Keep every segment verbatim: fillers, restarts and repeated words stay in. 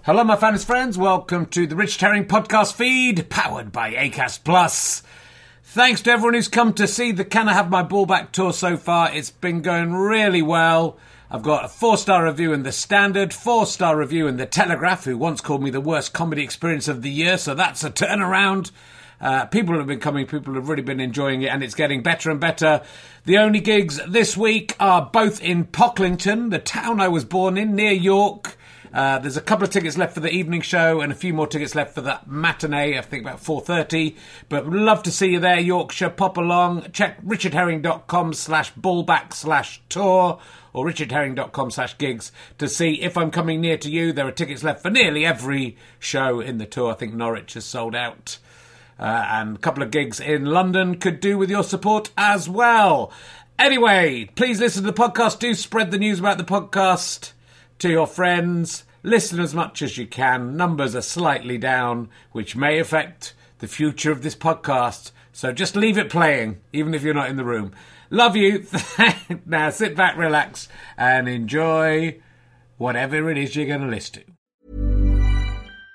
Hello, my fans friends. Welcome to the Richard Herring podcast feed, powered by Acast Plus. Thanks to everyone who's come to see the Can I Have My Ball Back tour so far. It's been going really well. I've got a four-star review in The Standard, four-star review in The Telegraph, who once called me the worst comedy experience of the year, so that's a turnaround. Uh, people have been coming, people have really been enjoying it, and it's getting better and better. The only gigs this week are both in Pocklington, the town I was born in, near York. Uh, there's a couple of tickets left for the evening show and a few more tickets left for the matinee, I think about four thirty. But would love to see you there, Yorkshire. Pop along. Check richardherring.com slash ballback slash tour or richardherring.com slash gigs to see if I'm coming near to you. There are tickets left for nearly every show in the tour. I think Norwich has sold out. Uh, and a couple of gigs in London could do with your support as well. Anyway, please listen to the podcast. Do spread the news about the podcast to your friends. Listen as much as you can. Numbers are slightly down, which may affect the future of this podcast. So just leave it playing, even if you're not in the room. Love you. Now sit back, relax, and enjoy whatever it is you're going to listen to.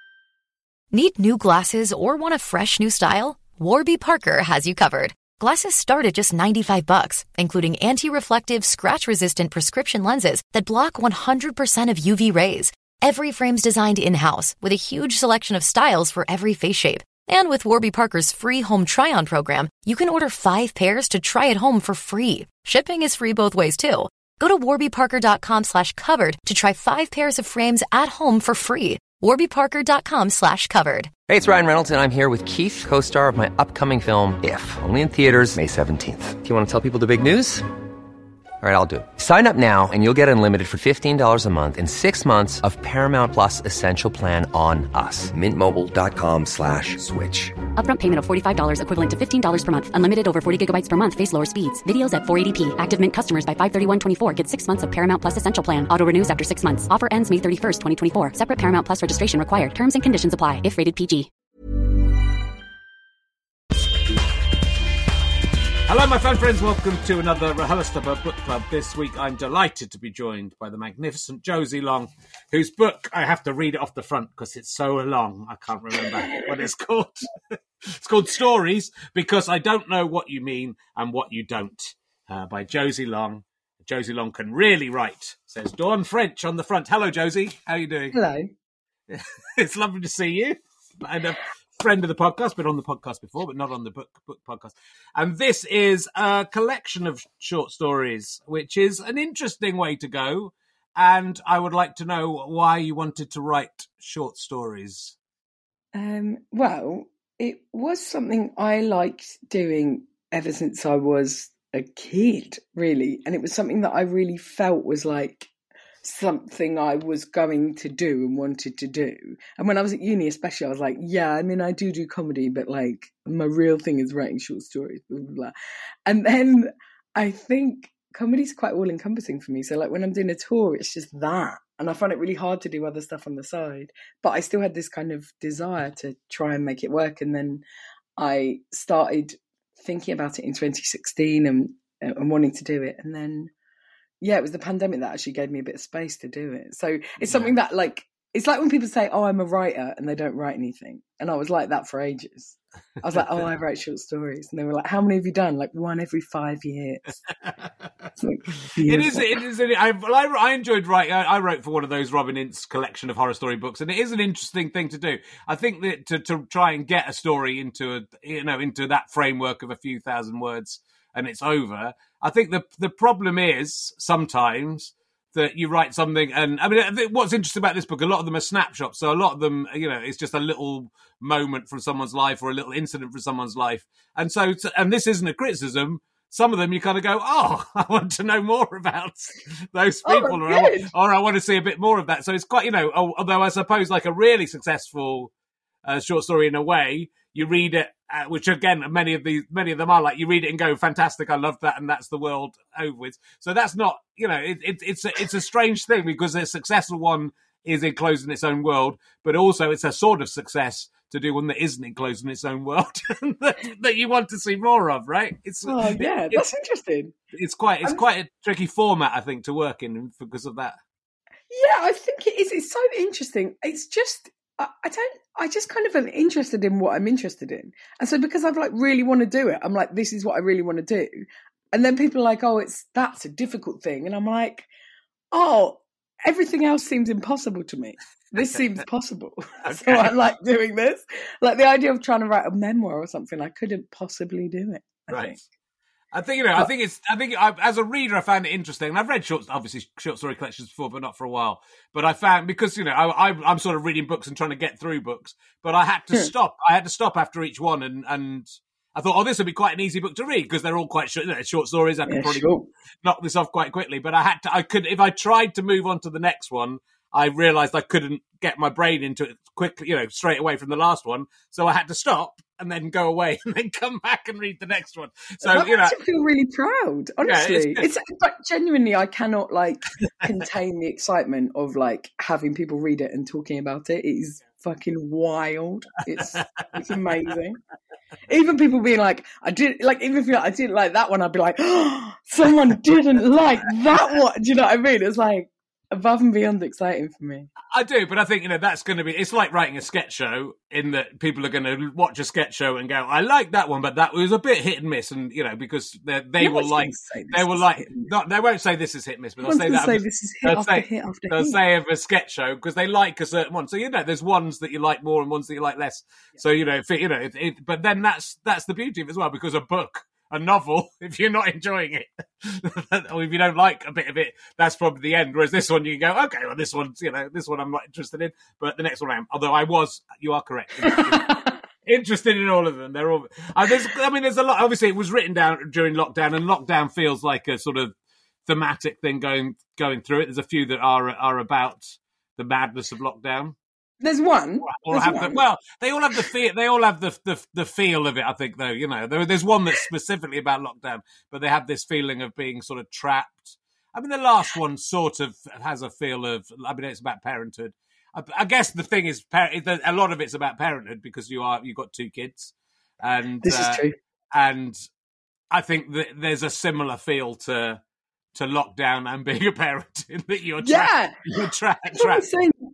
Need new glasses or want a fresh new style? Warby Parker has you covered. Glasses start at just ninety-five bucks, including anti-reflective, scratch-resistant prescription lenses that block one hundred percent of U V rays. Every frame's designed in-house with a huge selection of styles for every face shape. And with Warby Parker's free home try-on program, you can order five pairs to try at home for free. Shipping is free both ways, too. Go to warbyparker.com slash covered to try five pairs of frames at home for free. warbyparker.com slash covered. Hey, it's Ryan Reynolds, and I'm here with Keith, co-star of my upcoming film, If, only in theaters May seventeenth. Do you want to tell people the big news? All right, I'll do it. Sign up now and you'll get unlimited for fifteen dollars a month and six months of Paramount Plus Essential Plan on us. Mintmobile.com slash switch. Upfront payment of forty-five dollars equivalent to fifteen dollars per month. Unlimited over forty gigabytes per month. Face lower speeds. Videos at four eighty p. Active Mint customers by five thirty-one twenty-four get six months of Paramount Plus Essential Plan. Auto renews after six months. Offer ends May thirty-first, twenty twenty-four. Separate Paramount Plus registration required. Terms and conditions apply if rated P G. Hello, my fan friends. Welcome to another RHLSTP Book Club. This week, I'm delighted to be joined by the magnificent Josie Long, whose book, I have to read it off the front because it's so long, I can't remember what it's called. It's called Stories, Because I Don't Know What You Mean and What You Don't, uh, by Josie Long. Josie Long can really write, says Dawn French on the front. Hello, Josie. How are you doing? Hello. It's lovely to see you. And a friend of the podcast, been on the podcast before, but not on the book book podcast. And this is a collection of short stories, which is an interesting way to go. And I would like to know why you wanted to write short stories. Um, well, it was something I liked doing ever since I was a kid, really. And it was something that I really felt was like something I was going to do and wanted to do. And when I was at uni especially, I was like, yeah, I mean, I do do comedy, but like my real thing is writing short stories, blah, blah, blah. And then I think comedy's quite all encompassing for me. So like when I'm doing a tour, it's just that. And I find it really hard to do other stuff on the side. But I still had this kind of desire to try and make it work. And then I started thinking about it in twenty sixteen and, and wanting to do it. And then yeah, it was the pandemic that actually gave me a bit of space to do it. So it's something that, like, it's like when people say, oh, I'm a writer, and they don't write anything. And I was like that for ages. I was like, oh, I write short stories. And they were like, how many have you done? Like, one every five years. Like, it is, it is, it, I, I, I enjoyed writing. I, I wrote for one of those Robin Ince collection of horror story books, and it is an interesting thing to do. I think that to, to try and get a story into a, you know, into that framework of a few thousand words and it's over. I think the the problem is sometimes that you write something, and I mean, what's interesting about this book, a lot of them are snapshots. So a lot of them, you know, it's just a little moment from someone's life or a little incident from someone's life. And so, and this isn't a criticism. Some of them you kind of go, oh, I want to know more about those people, oh, or, I, or I want to see a bit more of that. So it's quite, you know, although I suppose like a really successful uh, short story in a way, you read it, uh, which again, many of these, many of them are like, you read it and go, fantastic, I love that, and that's the world over with. So that's not, you know, it, it, it's a, it's a strange thing because a successful one is enclosed in its own world, but also it's a sort of success to do one that isn't enclosed in its own world that, that you want to see more of, right? It's oh yeah, it, that's it's, interesting. It's quite it's I'm... quite a tricky format, I think, to work in because of that. Yeah, I think it is. It's so interesting. It's just, I, I don't, I just kind of am interested in what I'm interested in. And so because I've like really want to do it, I'm like, this is what I really want to do. And then people are like, oh, it's, that's a difficult thing. And I'm like, oh, everything else seems impossible to me. This seems possible. Okay. So I like doing this. Like the idea of trying to write a memoir or something, I couldn't possibly do it. I right. think. I think, you know, I think it's, I think I, as a reader, I found it interesting. And I've read short, obviously short story collections before, but not for a while. But I found, because, you know, I, I, I'm sort of reading books and trying to get through books, but I had to stop. I had to stop after each one. And, and I thought, oh, this would be quite an easy book to read because they're all quite short, you know, short stories. I could yeah, probably sure. knock this off quite quickly. But I had to, I could, if I tried to move on to the next one, I realized I couldn't get my brain into it quickly, you know, straight away from the last one. So I had to stop and then go away and then come back and read the next one. So, that you know, makes me feel really proud, honestly. Yeah, it's, it's but genuinely, I cannot like contain the excitement of like having people read it and talking about it. It is fucking wild. It's it's amazing. Even people being like, I did like, even if you're like, I didn't like that one, I'd be like, oh, someone didn't like that one. Do you know what I mean? It's like above and beyond exciting for me. I do, but I think, you know, that's going to be, it's like writing a sketch show in that people are going to watch a sketch show and go, I like that one, but that was a bit hit and miss. And, you know, because they, they will like, they will like, not, they won't say this is hit and miss, but they'll say that. Say this is hit after say, hit after they'll hit. say of a sketch show because they like a certain one. So, you know, there's ones that you like more and ones that you like less. Yeah. So, you know, if it, you know, it, it, but then that's, that's the beauty of it as well, because a book, a novel, if you're not enjoying it, or if you don't like a bit of it, that's probably the end. Whereas this one, you can go, okay, well, this one's, you know, this one I'm not interested in, but the next one I am. Although I was, you are correct, interested, interested in all of them. They're all. Uh, there's, I mean, there's a lot. Obviously, it was written down during lockdown, and lockdown feels like a sort of thematic thing going going through it. There's a few that are are about the madness of lockdown. There's one. Or there's have one. The, well, they all have the feel. They all have the, the the feel of it. I think, though, you know, there, there's one that's specifically about lockdown, but they have this feeling of being sort of trapped. I mean, the last one sort of has a feel of. I mean, it's about parenthood. I, I guess the thing is, a lot of it's about parenthood because you are you've got two kids, and this uh, is true. And I think that there's a similar feel to to lockdown and being a parent in that you're trapped. Yeah, you're trapped. trapped.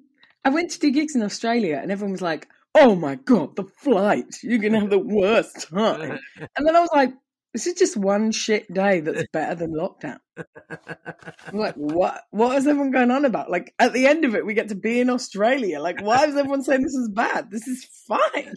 I went to do gigs in Australia and everyone was like, oh my God, the flight, you're going to have the worst time. And then I was like, this is just one shit day that's better than lockdown. I'm like, what? What is everyone going on about? Like, at the end of it, we get to be in Australia. Like, why is everyone saying this is bad? This is fine.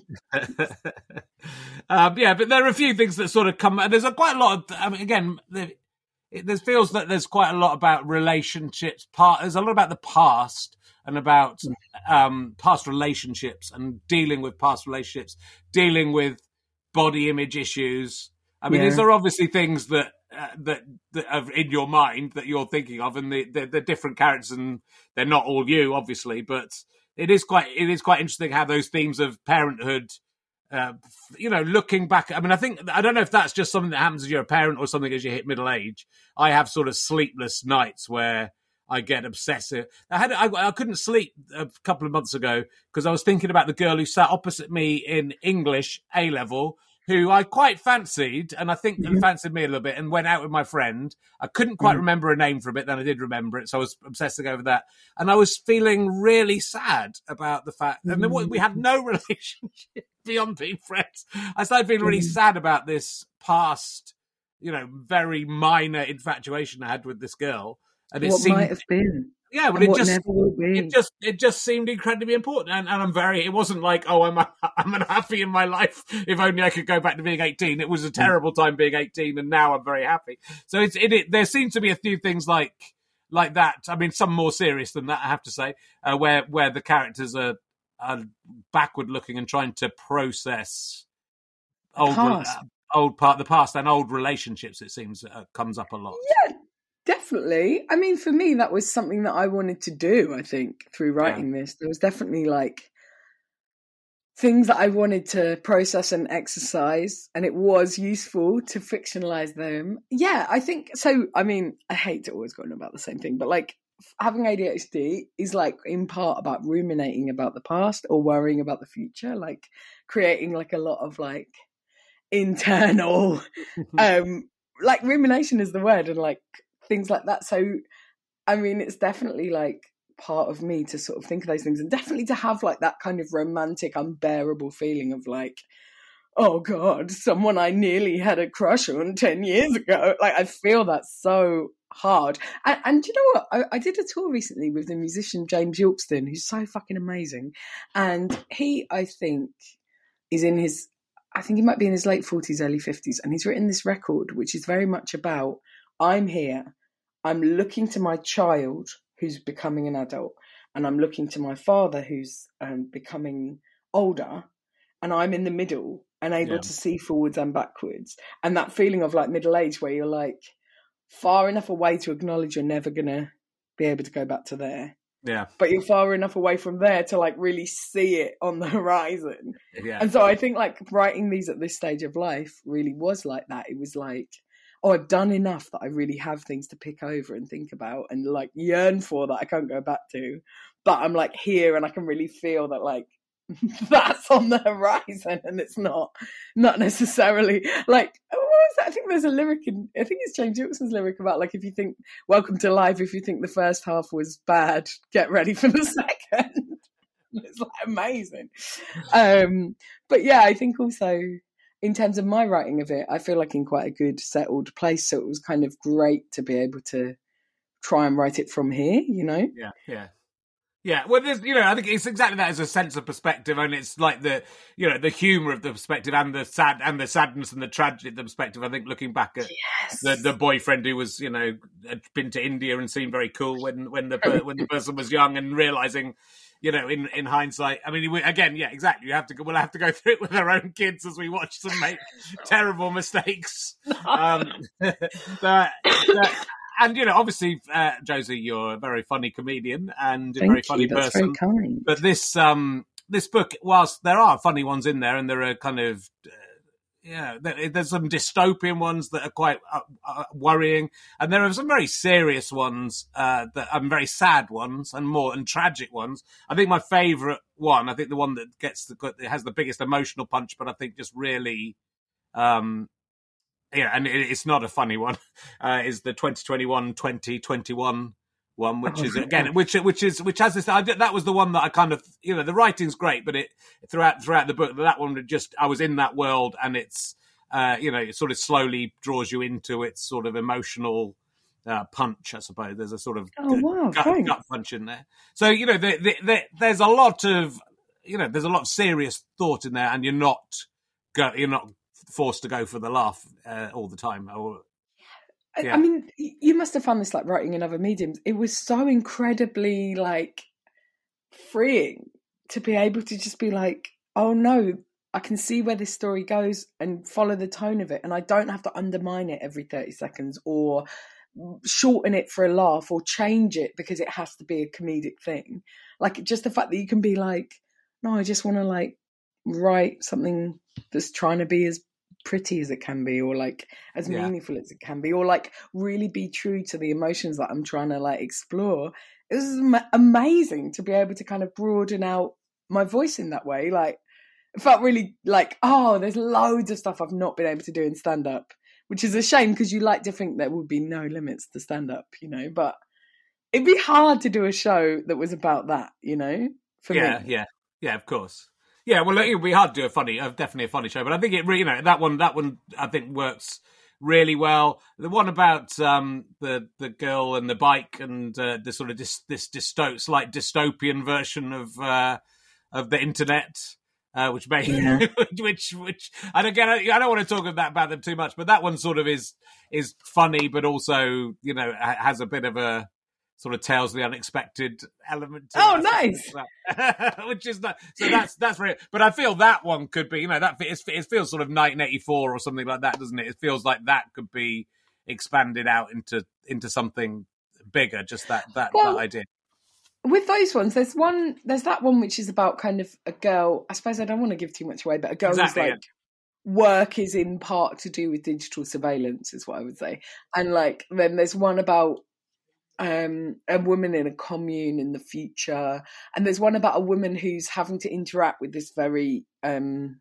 um, yeah, but there are a few things that sort of come, and there's a, quite a lot of, I mean, again, there, it there feels that there's quite a lot about relationships. Part, there's a lot about the past. And about um, past relationships and dealing with past relationships, dealing with body image issues. I mean, yeah. These are obviously things that uh, that that are in your mind that you're thinking of, and the, the, the different characters, and they're not all you, obviously. But it is quite it is quite interesting how those themes of parenthood, uh, you know, looking back. I mean, I think I don't know if that's just something that happens as you're a parent or something as you hit middle age. I have sort of sleepless nights where I get obsessive. I had I, I couldn't sleep a couple of months ago because I was thinking about the girl who sat opposite me in English A level, who I quite fancied, and I think mm-hmm. fancied me a little bit, and went out with my friend. I couldn't quite mm-hmm. remember her name for a bit, then I did remember it, so I was obsessing over that. And I was feeling really sad about the fact, mm-hmm. and we had no relationship beyond being friends. I started feeling really mm-hmm. sad about this past, you know, very minor infatuation I had with this girl. And it what seemed, might have been. Yeah, but it just, it just it just seemed incredibly important. And, and I'm very, it wasn't like, oh, I'm I'm unhappy in my life. If only I could go back to being eighteen. It was a terrible time being eighteen, and now I'm very happy. So it's it, it there seems to be a few things like like that. I mean, some more serious than that, I have to say, uh, where where the characters are, are backward looking and trying to process old uh, old part the past and old relationships. It seems uh, comes up a lot. Yeah. Definitely. I mean, for me, that was something that I wanted to do, I think, through writing yeah. this. There was definitely like things that I wanted to process and exercise, and it was useful to fictionalize them. Yeah, I think so. I mean, I hate to always go on about the same thing, but like having A D H D is like in part about ruminating about the past or worrying about the future, like creating like a lot of like internal, um, like rumination is the word, and like things like that. So, I mean, it's definitely like part of me to sort of think of those things, and definitely to have like that kind of romantic, unbearable feeling of like, oh God, someone I nearly had a crush on ten years ago. Like, I feel that so hard. And, and you know what? I, I did a tour recently with the musician James Yorkston, who's so fucking amazing. And he, I think, is in his, I think he might be in his late forties, early fifties. And he's written this record, which is very much about, I'm here, I'm looking to my child who's becoming an adult, and I'm looking to my father who's um, becoming older, and I'm in the middle and able yeah. to see forwards and backwards. And that feeling of like middle age where you're like far enough away to acknowledge you're never going to be able to go back to there. Yeah. But you're far enough away from there to like really see it on the horizon. Yeah. And so I think like writing these at this stage of life really was like that. It was like, oh, I've done enough that I really have things to pick over and think about and like yearn for that I can't go back to. But I'm like here and I can really feel that like that's on the horizon, and it's not not necessarily like, what was that? I think there's a lyric in, I think it's James Yorkson's lyric about like, if you think welcome to life, if you think the first half was bad, get ready for the second. It's like amazing. Um, but yeah, I think also in terms of my writing of it, I feel like in quite a good settled place. So it was kind of great to be able to try and write it from here, you know? Yeah, yeah. Yeah, well, there's, you know, I think it's exactly that, as a sense of perspective, and it's like the, you know, the humour of the perspective and the sad and the sadness and the tragedy of the perspective. I think looking back at yes. the, the boyfriend who was, you know, had been to India and seemed very cool when when the when the person was young, and realising, you know, in, in hindsight, I mean, we, again, yeah, exactly. You have to, we'll have to go through it with our own kids as we watch them make terrible mistakes. Um, but, but, And, you know, obviously, uh, Josie, you're a very funny comedian and a Thank very you. funny That's person. very kind. But this um, this book, whilst there are funny ones in there, and there are kind of, uh, yeah, there, there's some dystopian ones that are quite uh, uh, worrying, and there are some very serious ones uh, that are very sad ones, and more and tragic ones. I think my favourite one, I think the one that gets the that has the biggest emotional punch, but I think just really. Um, Yeah, and it's not a funny one. Uh, is the twenty twenty-one twenty twenty-one one, which is again, which which is which has this. I did, that was the one that I kind of, you know, the writing's great, but it throughout throughout the book, that one just I was in that world, and it's uh, you know, it sort of slowly draws you into its sort of emotional uh, punch, I suppose. There's a sort of oh, wow, gut, gut punch in there. So you know, the, the, the, there's a lot of you know, there's a lot of serious thought in there, and you're not go, you're not. forced to go for the laugh uh, all the time. Or, yeah. I mean, you must have found this like writing in other mediums. It was so incredibly like freeing to be able to just be like, oh no, I can see where this story goes and follow the tone of it, and I don't have to undermine it every thirty seconds or shorten it for a laugh or change it because it has to be a comedic thing. Like, just the fact that you can be like, no, I just want to like write something that's trying to be as pretty as it can be, or like as yeah. meaningful as it can be, or like really be true to the emotions that I'm trying to like explore. It was am- amazing to be able to kind of broaden out my voice in that way. Like, it felt really like, oh, there's loads of stuff I've not been able to do in stand-up, which is a shame because you like to think there would be no limits to stand-up, you know, but it'd be hard to do a show that was about that, you know, for yeah, me. Yeah, yeah, of course. Yeah, well, it would be hard to do a funny, uh, definitely a funny show, but I think it really, you know, that one, that one, I think works really well. The one about um, the the girl and the bike and uh, the sort of this this dysto- slight dystopian version of uh, of the internet, uh, which may, yeah. which which I don't get. I don't want to talk about about them too much, but that one sort of is is funny, but also, you know, has a bit of a sort of tales of the unexpected element. To oh, it, nice! Which is not, so that's that's very. But I feel that one could be, you know, that it, it feels sort of nineteen eighty-four or something like that, doesn't it? It feels like that could be expanded out into into something bigger. Just that that, well, that idea. With those ones, there's one. There's that one which is about kind of a girl. I suppose I don't want to give too much away, but a girl exactly, who's like. Yeah. Work is in part to do with digital surveillance, is what I would say. And like, then there's one about um, a woman in a commune in the future, and there's one about a woman who's having to interact with this very um,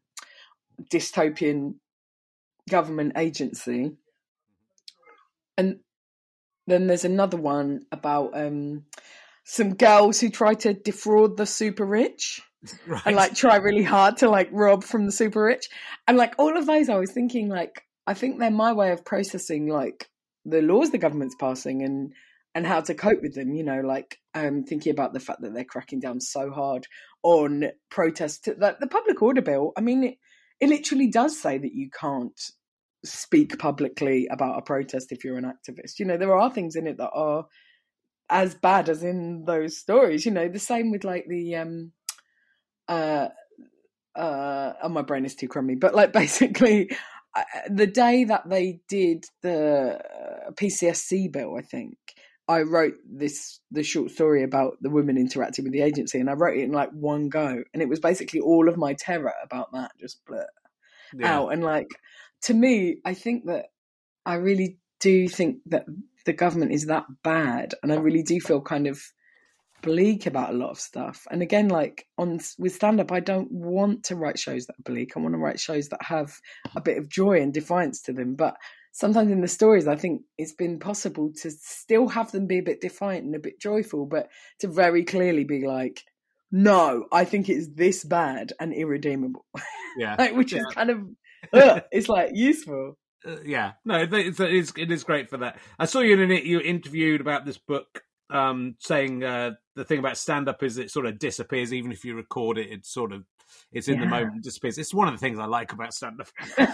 dystopian government agency. And then there's another one about um, some girls who try to defraud the super rich. Right. And like try really hard to like rob from the super rich. And like all of those, I was thinking like, I think they're my way of processing like the laws the government's passing and and how to cope with them, you know, like um, thinking about the fact that they're cracking down so hard on protests. Like the public order bill, I mean, it, it literally does say that you can't speak publicly about a protest if you're an activist. You know, there are things in it that are as bad as in those stories, you know, the same with like the, um, uh, uh, oh, my brain is too crummy, but like basically uh, the day that they did the uh, P C S C bill, I think, I wrote this the short story about the women interacting with the agency, and I wrote it in like one go, and it was basically all of my terror about that just blur yeah. out. And like to me, I think that I really do think that the government is that bad, and I really do feel kind of bleak about a lot of stuff. And again, like on with stand-up, I don't want to write shows that are bleak. I want to write shows that have a bit of joy and defiance to them, but sometimes in the stories, I think it's been possible to still have them be a bit defiant and a bit joyful, but to very clearly be like, no, I think it's this bad and irredeemable. Yeah. like, which yeah. is kind of, ugh, it's like useful. Uh, yeah. No, it's, it's, it is great for that. I saw you in it, you interviewed about this book, um, saying uh, the thing about stand-up is it sort of disappears. Even if you record it, it sort of, it's in yeah. the moment, it disappears. It's one of the things I like about stand-up.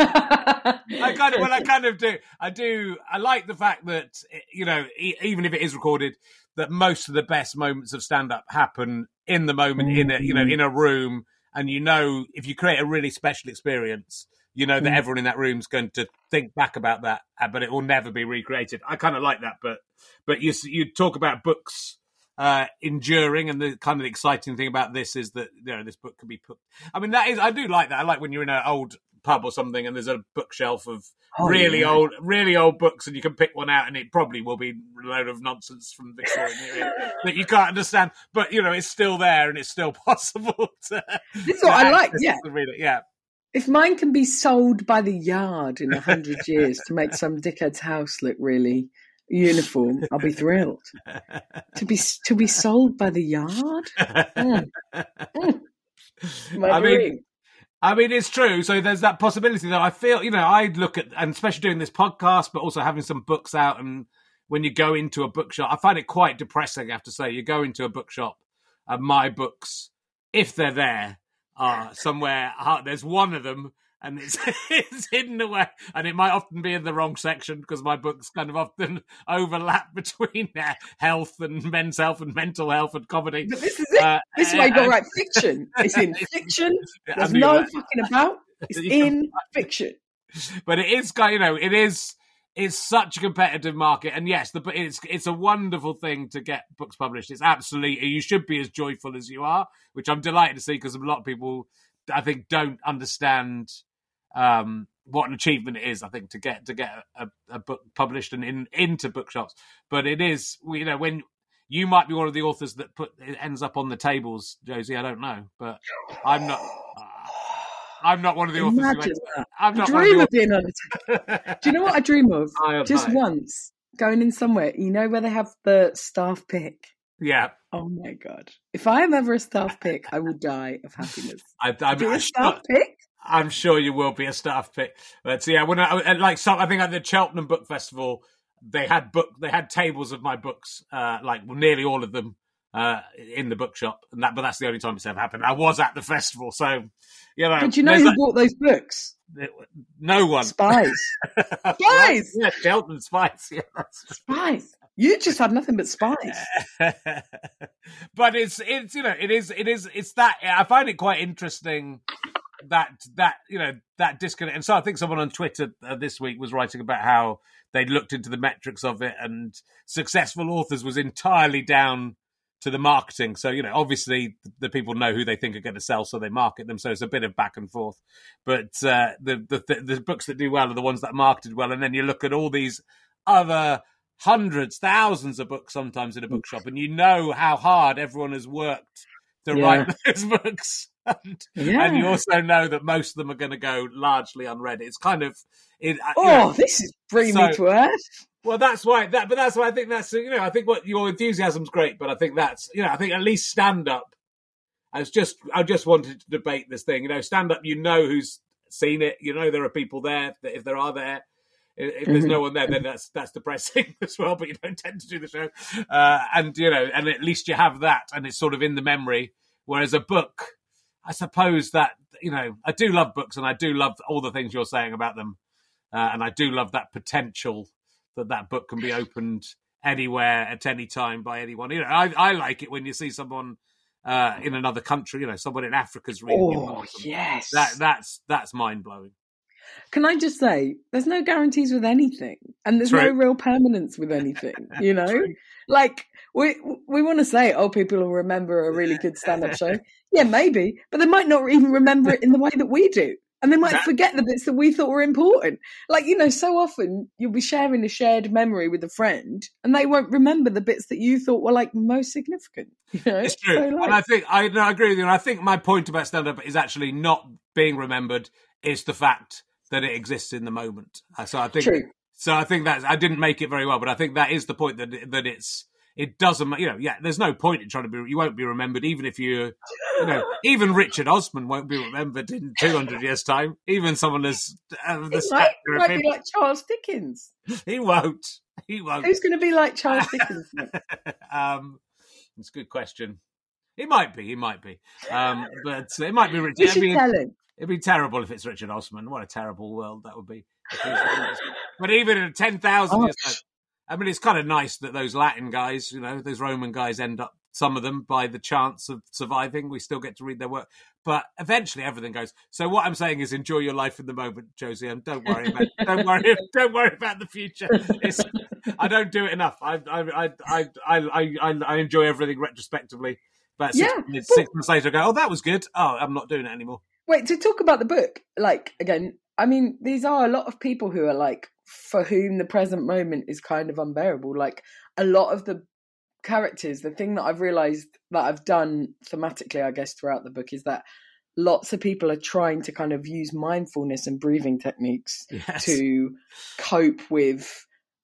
I kind of, well, I kind of do. I do. I like the fact that, you know, e- even if it is recorded, that most of the best moments of stand-up happen in the moment, mm-hmm. in a, you know, in a room. And you know, if you create a really special experience, you know that mm-hmm. everyone in that room is going to think back about that, but it will never be recreated. I kind of like that. But, but you you talk about books uh, enduring, and the kind of exciting thing about this is that, you know, this book can be put. I mean, that is, I do like that. I like when you're in an old pub or something and there's a bookshelf of oh, really yeah. old, really old books, and you can pick one out, and it probably will be a load of nonsense from the Victorian era that you can't understand, but you know it's still there and it's still possible to. This is what I like. Yeah, read it. Yeah. If mine can be sold by the yard in a hundred years to make some dickhead's house look really uniform, I'll be thrilled. to be to be sold by the yard. Mm. Mm. I mean, I mean, it's true. So there's that possibility that I feel, you know, I look at, and especially doing this podcast, but also having some books out. And when you go into a bookshop, I find it quite depressing, I have to say. You go into a bookshop and my books, if they're there, are somewhere, there's one of them and it's, it's hidden away. And it might often be in the wrong section because my books kind of often overlap between their health and men's health and mental health and comedy. But this is it. Uh, this is why you got to write fiction. It's in fiction. There's no that. fucking about. It's in fiction. But it is, you know, it is, it's such a competitive market. And yes, the, it's it's a wonderful thing to get books published. It's absolutely, you should be as joyful as you are, which I'm delighted to see because a lot of people, I think, don't understand um what an achievement it is, I think, to get to get a, a book published and in into bookshops. But it is, you know, when you might be one of the authors that put it ends up on the tables, Josie, I don't know, but I'm not uh, I'm not one of the authors. Imagine who that. I'm not I one dream of, of being on the table. Do you know what I dream of? I Just once going in somewhere, you know, where they have the staff pick. Yeah. Oh my god! If I am ever a staff pick, I will die of happiness. I, I'm, Do I'm a staff sure, pick. I'm sure you will be a staff pick. But yeah, when I like, some, I think at the Cheltenham Book Festival, they had book, they had tables of my books, uh, like well, nearly all of them, uh, in the bookshop, and that. But that's the only time it's ever happened. I was at the festival, so you know. Did you know who like, bought those books? No one. Spies. Spies. Yeah, Cheltenham spies. Yeah, spies. You just had nothing but spies. But it's it's you know it is it is it's that I find it quite interesting that that you know that disconnect. And so I think someone on Twitter uh, this week was writing about how they'd looked into the metrics of it, and successful authors was entirely down to the marketing. So you know obviously the people know who they think are going to sell, so they market them. So it's a bit of back and forth. But uh, the, the the the books that do well are the ones that are marketed well, and then you look at all these other hundreds, thousands of books sometimes in a bookshop, and you know how hard everyone has worked to yeah. write those books. And, yeah. and you also know that most of them are going to go largely unread. It's kind of... It, oh, you know, this is bringing so, me to earth. Well, that's why that, but that's why I think that's you know I think what your enthusiasm's great, but I think that's you know I think at least stand up. I was just I just wanted to debate this thing. You know, stand up. You know who's seen it. You know there are people there. That if there are there, if mm-hmm. there's no one there, then that's that's depressing as well. But you don't tend to do the show, uh, and you know, and at least you have that, and it's sort of in the memory. Whereas a book, I suppose that you know I do love books, and I do love all the things you're saying about them, uh, and I do love that potential. That that book can be opened anywhere at any time by anyone. You know, I, I like it when you see someone uh, in another country. You know, someone in Africa's reading oh, it. Yes, that that's that's mind blowing. Can I just say, there's no guarantees with anything, and there's True. no real permanence with anything. You know, like we we want to say, oh, people will remember a really good stand-up show. Yeah, maybe, but they might not even remember it in the way that we do. And they might that, forget the bits that we thought were important. Like, you know, so often you'll be sharing a shared memory with a friend and they won't remember the bits that you thought were, like, most significant. You know? It's true. So, like, and I think, I, no, I agree with you. And I think my point about stand-up is actually not being remembered. It's the fact that it exists in the moment. So I think, true. So I think that I didn't make it very well, but I think that is the point that that it's, it doesn't, you know, yeah, there's no point in trying to be, you won't be remembered, even if you, you know, even Richard Osman won't be remembered in two hundred years' time, even someone as, uh, the he might, might be like Charles Dickens. He won't. He won't. Who's going to be like Charles Dickens? um, it's a good question. He might be, he might be. Um, but it might be Richard. You should it'd be, tell him. It'd be terrible if it's Richard Osman. What a terrible world that would be. But even in ten thousand oh. years time, I mean, it's kind of nice that those Latin guys, you know, those Roman guys end up, some of them, by the chance of surviving. We still get to read their work. But eventually everything goes. So what I'm saying is enjoy your life in the moment, Josie, and don't worry about don't worry don't worry about the future. It's, I don't do it enough. I I I I I, I, I enjoy everything retrospectively. But six, yeah, six months later I go, oh, that was good. Oh, I'm not doing it anymore. Wait, to talk about the book, like, again, I mean, these are a lot of people who are like, for whom the present moment is kind of unbearable. Like, a lot of the characters, the thing that I've realised that I've done thematically, I guess, throughout the book is that lots of people are trying to kind of use mindfulness and breathing techniques yes. to cope with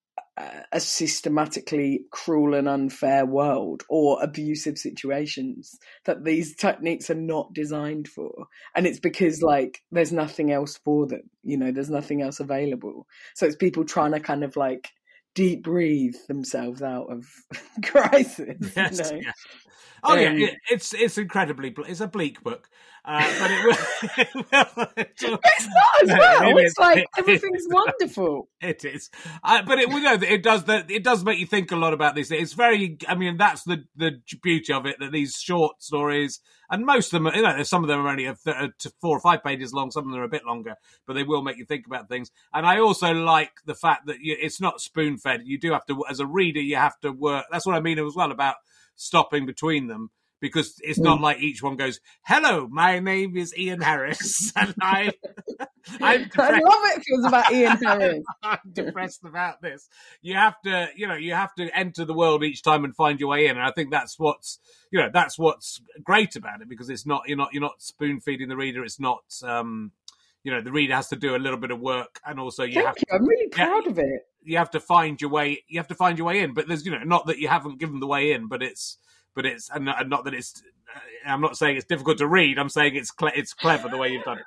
a systematically cruel and unfair world or abusive situations that these techniques are not designed for. And it's because, like, there's nothing else for them, you know, there's nothing else available. So it's people trying to kind of like deep breathe themselves out of crisis. Yes, you know? yeah. Oh um, yeah, it's it's incredibly ble- it's a bleak book, uh, but it will. It's not as well. It it's like it, everything's it, wonderful. It is, uh, but it you know it does that. It does make you think a lot about this. It's very. I mean, that's the the beauty of it. That these short stories, and most of them, you know, some of them are only a, a, four or five pages long. Some of them are a bit longer, but they will make you think about things. And I also like the fact that you, it's not spoon fed. You do have to, as a reader, you have to work. That's what I mean as well about stopping between them, because it's not like each one goes, hello, my name is Ian Harris and I I'm I love it feels about Ian Harris. I'm depressed about this. You have to, you know, you have to enter the world each time and find your way in. And I think that's what's, you know, that's what's great about it, because it's not, you're not, you're not spoon feeding the reader. It's not, um, you know, the reader has to do a little bit of work, and also you Thank have you. to, I'm really proud yeah, of it. You have to find your way. You have to find your way in. But there's, you know, not that you haven't given the way in, but it's, but it's, and not, and not that it's. I'm not saying it's difficult to read. I'm saying it's, cle- it's clever the way you've done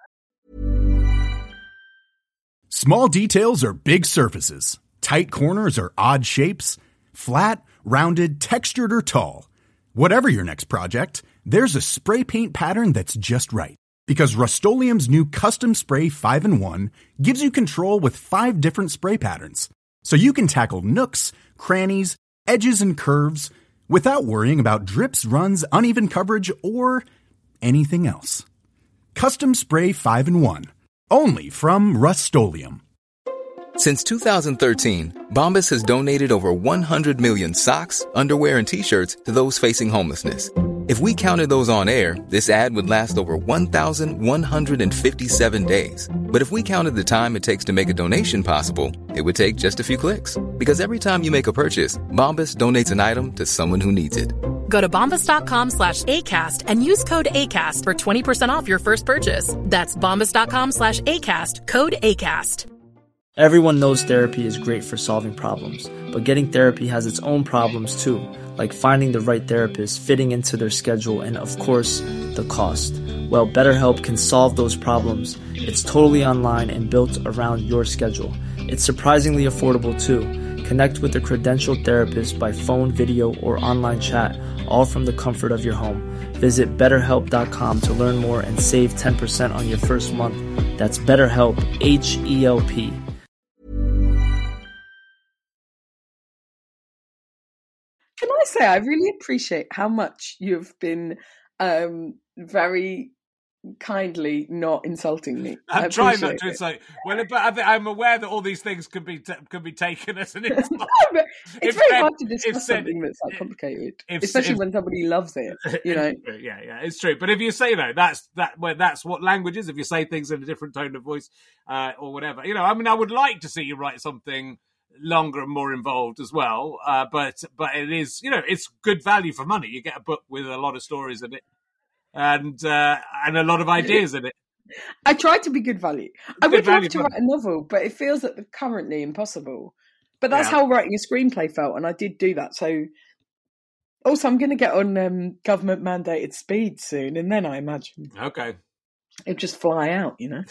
it. Small details are big surfaces. Tight corners are odd shapes. Flat, rounded, textured, or tall. Whatever your next project, there's a spray paint pattern that's just right. Because Rust-Oleum's new Custom Spray five in one gives you control with five different spray patterns. So you can tackle nooks, crannies, edges, and curves without worrying about drips, runs, uneven coverage, or anything else. Custom Spray five in one. Only from Rust-Oleum. Since two thousand thirteen, Bombas has donated over one hundred million socks, underwear, and T-shirts to those facing homelessness. If we counted those on air, this ad would last over one thousand one hundred fifty-seven days. But if we counted the time it takes to make a donation possible, it would take just a few clicks. Because every time you make a purchase, Bombas donates an item to someone who needs it. Go to bombas.com slash ACAST and use code ACAST for twenty percent off your first purchase. That's bombas.com slash ACAST, code ACAST. Everyone knows therapy is great for solving problems, but getting therapy has its own problems too, like finding the right therapist, fitting into their schedule, and of course, the cost. Well, BetterHelp can solve those problems. It's totally online and built around your schedule. It's surprisingly affordable too. Connect with a credentialed therapist by phone, video, or online chat, all from the comfort of your home. Visit better help dot com to learn more and save ten percent on your first month. That's BetterHelp, H E L P. Can I say, I really appreciate how much you've been um, very kindly not insulting me. I'm trying not to it. insult. Well, but I think I'm aware that all these things can be t- can be taken as an insult. No, but it's If very said- hard to if discuss said- something that's that complicated, if- especially if- when somebody loves it. You know, yeah, yeah, it's true. But if you say though, that's that. Well, that's what language is. If you say things in a different tone of voice uh, or whatever, you know. I mean, I would like to see you write something longer and more involved as well. Uh, but but it is, you know, it's good value for money. You get a book with a lot of stories in it and uh, and a lot of ideas in it. I try to be good value. I Good would value love to for- write a novel, but it feels that currently impossible. But that's Yeah. how writing a screenplay felt, and I did do that. So, also, I'm going to get on um, government mandated speed soon, and then I imagine Okay. it'll just fly out. You know.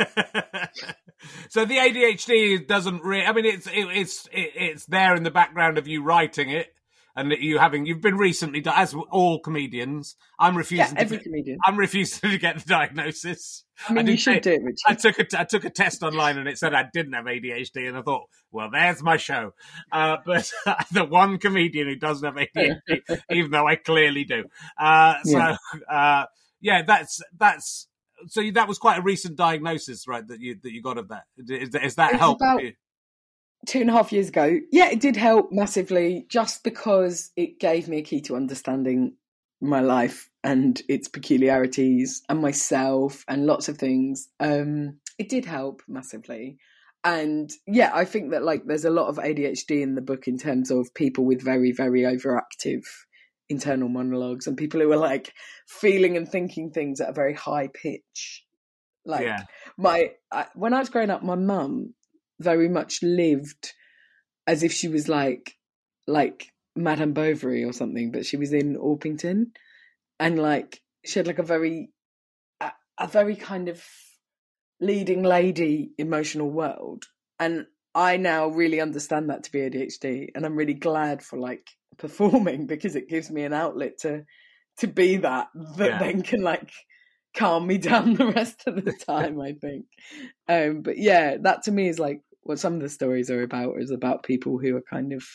So the A D H D doesn't really. I mean, it's it, it's it, it's there in the background of you writing it, and that you having you've been recently, di- as all comedians. I'm refusing. Yeah, every to get, comedian. I'm refusing to get the diagnosis. I mean, did you should say- do it, Richard. I took a t- I took a test online and it said I didn't have A D H D, and I thought, well, there's my show. Uh, but the one comedian who doesn't have A D H D, even though I clearly do. Uh, so Yeah. uh, yeah, that's that's. So that was quite a recent diagnosis, right? That you that you got of that. Is, is that It was help? about- Two and a half years ago. Yeah, it did help massively just because it gave me a key to understanding my life and its peculiarities and myself and lots of things. Um, it did help massively. And yeah, I think that like there's a lot of A D H D in the book in terms of people with very, very overactive internal monologues and people who are like feeling and thinking things at a very high pitch. Like Yeah. my, I, when I was growing up, my mum very much lived as if she was like, like Madame Bovary or something, but she was in Orpington, and like she had like a very, a, a very kind of leading lady emotional world, and I now really understand that to be A D H D, and I'm really glad for like performing because it gives me an outlet to to be that that Yeah. then can like calm me down the rest of the time, I think. Um, but yeah, that to me is like what some of the stories are about, is about people who are kind of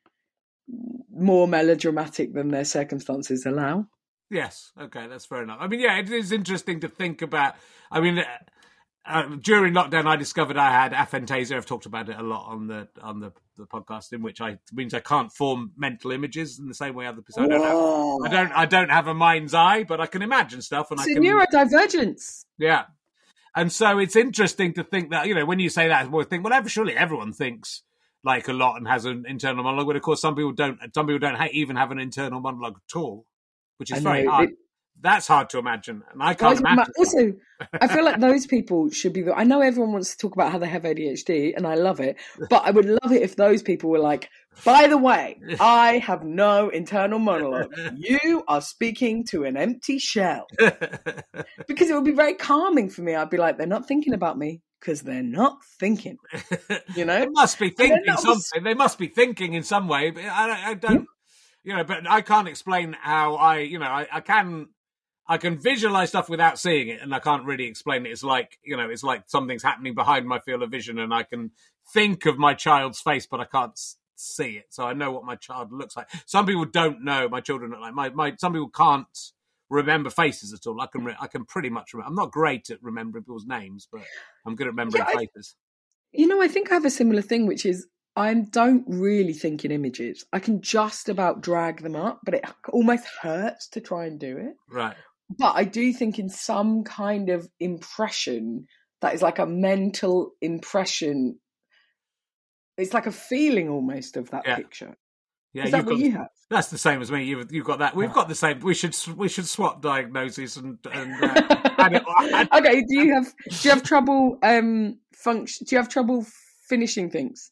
more melodramatic than their circumstances allow. Yes. Okay, that's fair enough. I mean, yeah, it is interesting to think about. I mean, uh, uh, during lockdown, I discovered I had aphantasia. I've talked about it a lot on the on the, the podcast, in which I means I can't form mental images in the same way other people. I don't have, Whoa. I don't. I don't have a mind's eye, but I can imagine stuff, and It's I a can. neurodivergence. Yeah. And so it's interesting to think that, you know, when you say that, we think, well, every, surely everyone thinks like a lot and has an internal monologue. But of course, some people don't. Some people don't ha- even have an internal monologue at all, which is I very know, hard. it- That's hard to imagine, and I can't Guys, ma- imagine. also, I feel like those people should be. The, I know everyone wants to talk about how they have A D H D, and I love it. But I would love it if those people were like, "By the way, I have no internal monologue. You are speaking to an empty shell." Because it would be very calming for me. I'd be like, "They're not thinking about me because they're not thinking." You know, They must be And then thinking that was- something. They must be thinking in some way, but I, I don't. You know, but I can't explain how I. You know, I, I can. I can visualize stuff without seeing it, and I can't really explain it. It's like, you know, it's like something's happening behind my field of vision, and I can think of my child's face, but I can't s- see it. So I know what my child looks like. Some people don't know my children look like. My, my some people can't remember faces at all. I can re- I can pretty much remember. I'm not great at remembering people's names, but I'm good at remembering Yeah, I- faces. You know, I think I have a similar thing, which is I don't really think in images. I can just about drag them up, but it almost hurts to try and do it. Right. But I do think in some kind of impression that is like a mental impression. It's like a feeling almost of that Yeah. picture. Yeah, Is that you've what got- you have? That's the same as me. You've you've got that. We've got the same. We should we should swap diagnoses and and. Uh, and it, and Okay, do you have do you have trouble um function? Do you have trouble finishing things?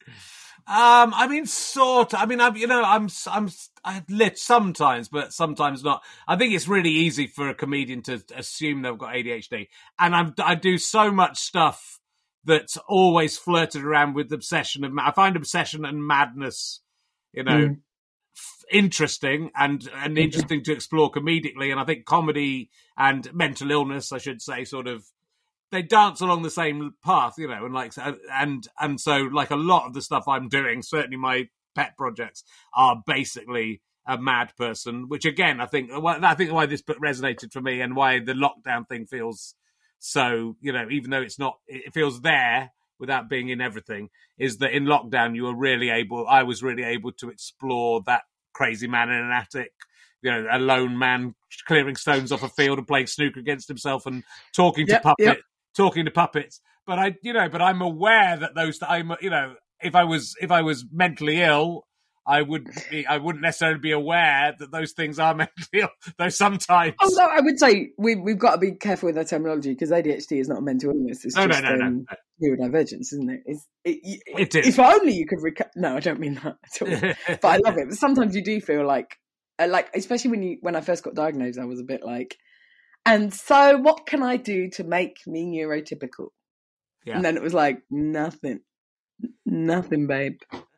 Um, I mean, sort of. I mean, I'm, you know, I'm, I'm, I lit sometimes, but sometimes not. I think it's really easy for a comedian to assume they've got A D H D, and I'm, I do so much stuff that's always flirted around with obsession of. I find obsession and madness, you know, mm. f- interesting and and interesting to explore comedically, and I think comedy and mental illness, I should say, sort of. They dance along the same path, you know, and like, and and so like a lot of the stuff I'm doing, certainly my pet projects, are basically a mad person. Which again, I think, I think why this book resonated for me and why the lockdown thing feels so, you know, even though it's not, it feels there without being in everything. Is that in lockdown you were really able, I was really able to explore that crazy man in an attic. You know, a lone man clearing stones off a field and playing snooker against himself and talking to yep, puppets. Yep. Talking to puppets, but I, you know, but I'm aware that those, I'm, you know, if I was, if I was mentally ill, I would be, I wouldn't necessarily be aware that those things are mentally ill, though sometimes. Although I would say we, we've got to be careful with our terminology because A D H D is not a mental illness. It's no, just no, no, um, no. neurodivergence, isn't it? It's, it, it is. If only you could, reco- no, I don't mean that at all, but I love it. But sometimes you do feel like, like, especially when you, when I first got diagnosed, I was a bit like, and so what can I do to make me neurotypical? Yeah. And then it was like, nothing. Nothing, babe.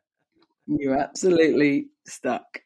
You're absolutely stuck.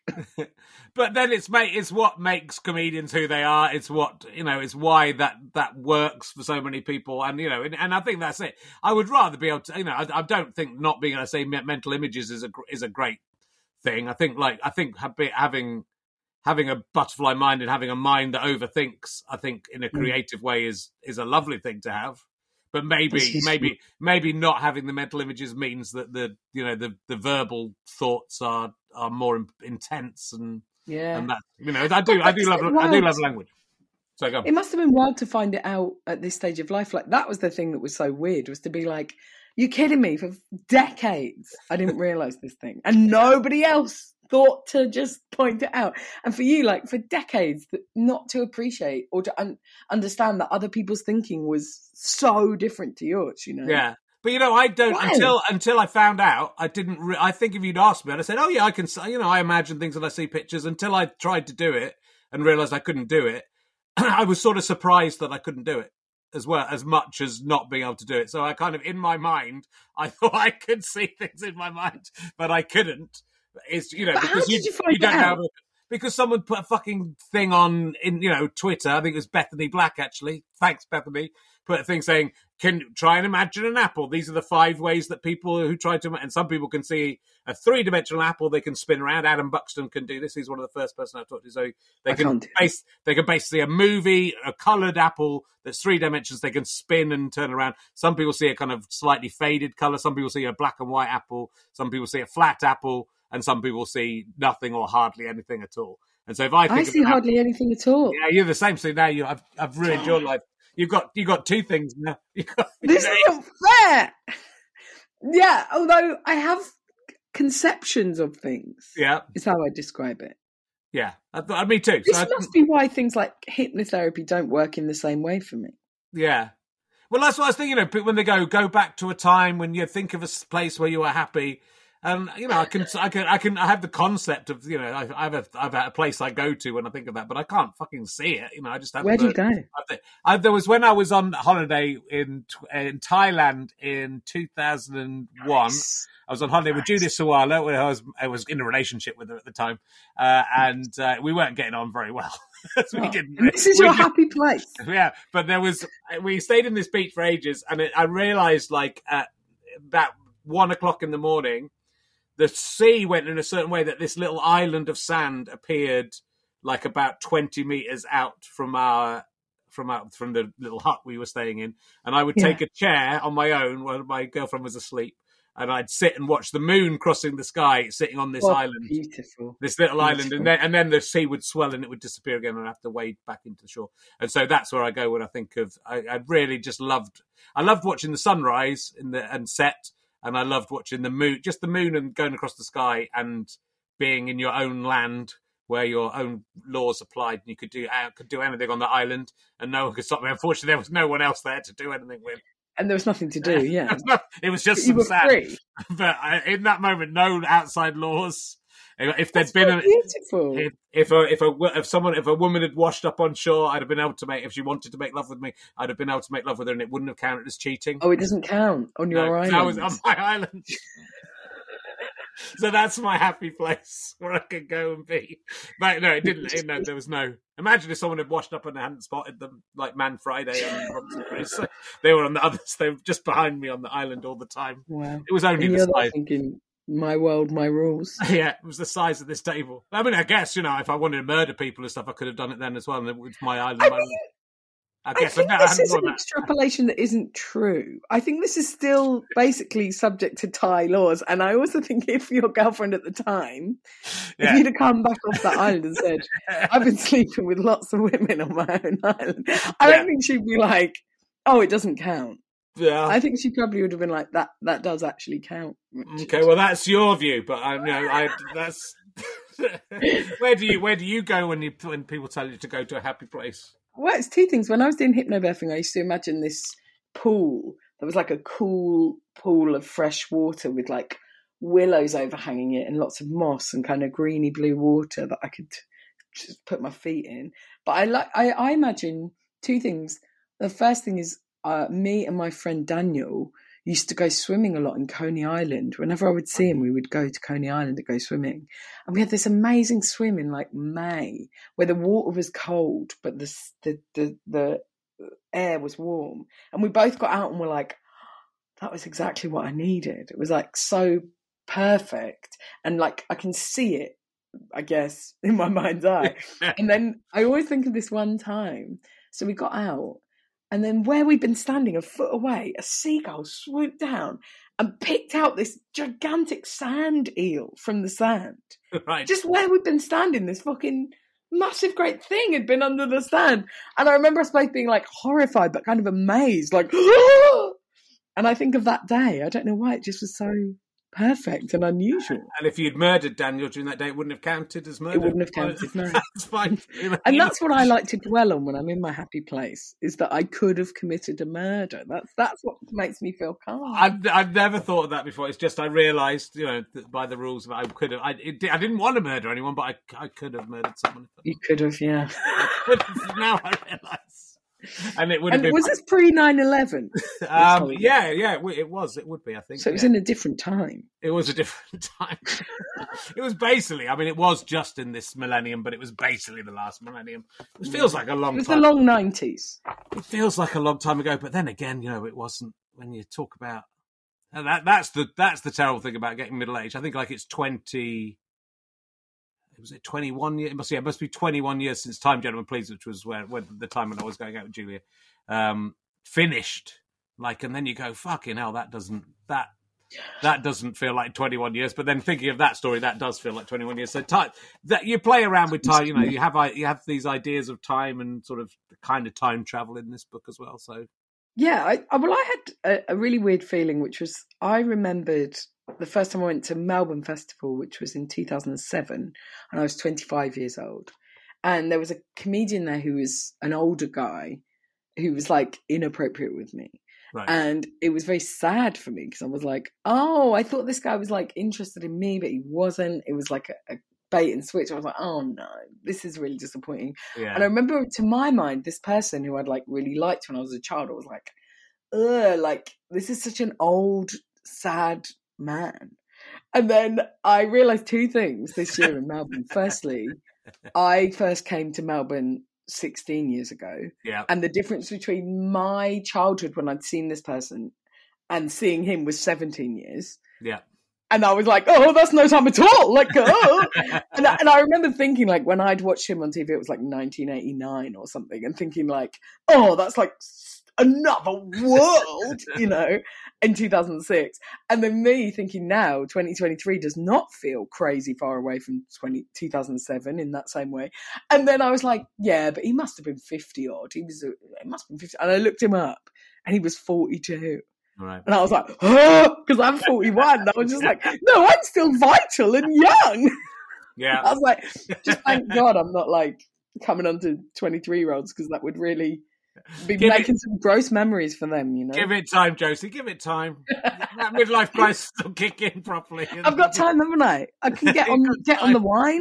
But then it's mate, it's what makes comedians who they are. It's what, you know, it's why that, that works for so many people. And, you know, and, and I think that's it. I would rather be able to, you know, I, I don't think not being able to say mental images is a, is a great thing. I think like, I think having, having a butterfly mind and having a mind that overthinks, I think in a creative way is, is a lovely thing to have. But maybe, maybe, maybe not having the mental images means that the, you know, the, the verbal thoughts are, are more in, intense and, yeah, and that, you know, I do, I do love, I do love language. So go on. It must have been wild to find it out at this stage of life. Like that was the thing that was so weird, was to be like, "You kidding me?" For decades, I didn't realize this thing, and nobody else thought to just point it out. And for you, like for decades, not to appreciate or to un- understand that other people's thinking was so different to yours, you know? Yeah. But, you know, I don't, wow. until until I found out, I didn't, re- I think if you'd asked me, I'd have said, oh yeah, I can, you know, I imagine things when I see pictures, until I tried to do it and realised I couldn't do it. I was sort of surprised that I couldn't do it as well, as much as not being able to do it. So I kind of, in my mind, I thought I could see things in my mind, but I couldn't. It's, you know, but because how you, did you, find you don't out? know, because someone put a fucking thing on in, you know, Twitter. I think it was Bethany Black, actually. Thanks, Bethany. Put a thing saying, can try and imagine an apple. These are the five ways that people who try to, and some people can see a three-dimensional apple. They can spin around. Adam Buxton can do this. He's one of the first person I talked to. So they I can base, they can basically a movie, a coloured apple that's three dimensions. They can spin and turn around. Some people see a kind of slightly faded colour. Some people see a black and white apple. Some people see a flat apple. And some people see nothing or hardly anything at all. And so if I think I see about, hardly anything at all. Yeah, you're the same. So now you, I've, I've ruined your life. You've got, you got two things now. Got, this you know, isn't fair. Yeah, although I have conceptions of things. Yeah, is how I describe it. Yeah, I, I, me too. This so must I, be why things like hypnotherapy don't work in the same way for me. Yeah. Well, that's what I was thinking. You know, when they go, go back to a time when you think of a place where you were happy. And, you know, I can, I can, I can, I have the concept of, you know, I, I have a, I have a place I go to when I think of that, but I can't fucking see it. You know, I just have. Where do you go? I, I, there was when I was on holiday in in Thailand in two thousand one. Nice. I was on holiday nice. with Judith Sawala, where I was, I was in a relationship with her at the time, uh, and uh, we weren't getting on very well. so we oh, didn't. This is we your didn't, happy place. Yeah, but there was. We stayed in this beach for ages, and it, I realised, like, at about one o'clock in the morning, the sea went in a certain way that this little island of sand appeared like about twenty meters out from our from our, from the little hut we were staying in. And I would yeah. take a chair on my own while my girlfriend was asleep, and I'd sit and watch the moon crossing the sky, sitting on this oh, island, beautiful, this little beautiful. island, and then and then the sea would swell and it would disappear again, and I'd have to wade back into the shore. And so that's where I go when I think of. I, I really just loved. I loved watching the sunrise in the and set. And I loved watching the moon, just the moon and going across the sky and being in your own land where your own laws applied. And you could do could do anything on the island and no one could stop me. Unfortunately, there was no one else there to do anything with. And there was nothing to do, yeah. It was just But you some were sand. free. But I, in that moment, no outside laws. If there'd That's been so a, beautiful. if if a if a if someone if a woman had washed up on shore, I'd have been able to make if she wanted to make love with me, I'd have been able to make love with her, and it wouldn't have counted as cheating. Oh, it doesn't count on your No, island. I was on my island. So that's my happy place where I could go and be. But no, it didn't. It, no, there was no. Imagine if someone had washed up and I hadn't spotted them, like Man Friday and Robinson Crusoe. So they were on the others. They were just behind me on the island all the time. Wow. It was only And the you're there size. thinking, my world, my rules. Yeah, it was the size of this table. I mean, I guess, you know, if I wanted to murder people and stuff, I could have done it then as well. And it was my island. I my mean, I I guess think I, this hadn't is an thought that. extrapolation that isn't true. I think this is still basically subject to Thai laws. And I also think if your girlfriend at the time, Yeah. if you'd have come back off that island and said, I've been sleeping with lots of women on my own island, I Yeah. don't think she'd be like, oh, it doesn't count. Yeah. I think she probably would have been like, that That does actually count. Okay, well, that's your view, but I you know I that's where do you where do you go when you when people tell you to go to a happy place? Well, it's two things. When I was doing hypnobirthing, I used to imagine this pool that was like a cool pool of fresh water with like willows overhanging it and lots of moss and kind of greeny blue water that I could just put my feet in. But I like I, I imagine two things. The first thing is uh, me and my friend Daniel used to go swimming a lot in Coney Island. Whenever I would see him, we would go to Coney Island to go swimming. And we had this amazing swim in like May where the water was cold, but the, the, the, the air was warm. And we both got out and were like, that was exactly what I needed. It was like so perfect. And like, I can see it, I guess, in my mind's eye. And then I always think of this one time. So we got out. And then where we'd been standing a foot away, a seagull swooped down and picked out this gigantic sand eel from the sand. Right. Just where we'd been standing, this fucking massive great thing had been under the sand. And I remember us both being like horrified, but kind of amazed, like, and I think of that day. I don't know why, it just was so perfect and unusual. And if you'd murdered Daniel during that day, it wouldn't have counted as murder. It wouldn't have counted, no. That's fine. And that's what I like to dwell on when I'm in my happy place, is that I could have committed a murder. That's that's what makes me feel calm. I've, I've never thought of that before. It's just I realised, you know, that by the rules, that I could have. I, it, I didn't want to murder anyone, but I, I could have murdered someone. You could have, yeah. I could have, now I realise. And it would have And been. was this pre nine eleven? Um, yeah, yeah, it, w- it was. It would be, I think. So it was yeah. in a different time. It was a different time. It was basically, I mean, it was just in this millennium, but it was basically the last millennium. It feels like a long It was time. the long nineties. It feels like a long time ago, but then again, you know, it wasn't. When you talk about and that, that's the that's the terrible thing about getting middle age. I think like it's twenty. Was it twenty-one years? It must, yeah, it must be twenty-one years since Time, Gentlemen, Please, which was where, when the time when I was going out with Julia, um, finished. Like, and then you go, fucking hell, that doesn't that that doesn't feel like twenty-one years. But then thinking of that story, that does feel like twenty-one years. So time that you play around with time, you know, you have you have these ideas of time and sort of the kind of time travel in this book as well. So Yeah, I, I well, I had a, a really weird feeling, which was I remembered the first time I went to Melbourne Festival, which was in two thousand seven, and I was twenty-five years old. And there was a comedian there who was an older guy who was like inappropriate with me. right. And it was very sad for me because I was like, oh, I thought this guy was like interested in me, but he wasn't. It was like a, a bait and switch. I was like, oh no, this is really disappointing. yeah. And I remember, to my mind, this person who I'd like really liked when I was a child, I was like, ugh, like this is such an old, sad man. And then I realised two things this year in Melbourne. Firstly, I first came to Melbourne sixteen years ago. Yeah. And the difference between my childhood when I'd seen this person and seeing him was seventeen years. Yeah. And I was like, oh, that's no time at all. Like, oh. and, I, and I remember thinking, like, when I'd watched him on T V, it was like nineteen eighty-nine or something, and thinking, like, oh, that's like another world, you know, in two thousand six. And then me thinking now, twenty twenty-three does not feel crazy far away from twenty, two thousand seven in that same way. And then I was like, yeah, but he must have been fifty odd. He was, it must have been fifty. And I looked him up and he was forty-two. Right. And I was like, oh, because I'm forty-one. And I was just like, no, I'm still vital and young. Yeah. I was like, just thank God I'm not like coming on to twenty-three year olds, because that would really Be Give making it, some gross memories for them, you know. give it time, Josie. Give it time. That midlife crisis will kick in properly. I've got time, haven't I? I can get on get on the wine.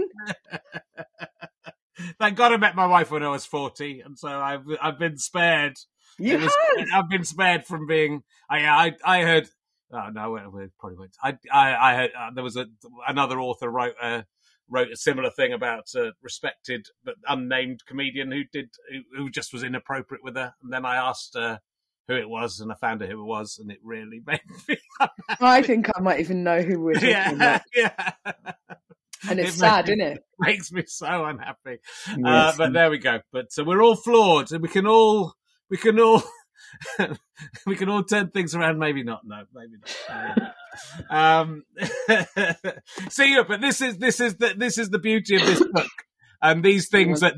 Thank God I met my wife when I was forty, and so I've I've been spared. You was, have. I've been spared from being. I I, I heard. Oh no, we probably won't. I I, I heard uh, there was a another author wrote a wrote a similar thing about a respected but unnamed comedian who did who, who just was inappropriate with her, and then I asked her who it was, and I found out who it was, and it really made me unhappy. I think I might even know who we're talking Yeah, about. yeah. And it's It sad, makes- isn't it? Makes me so unhappy. Uh, Yes. but there we go. But so we're all flawed, and we can all, we can all, we can all turn things around. Maybe not. No, maybe not. um, see, but this is this is the this is the beauty of this book, and these things that.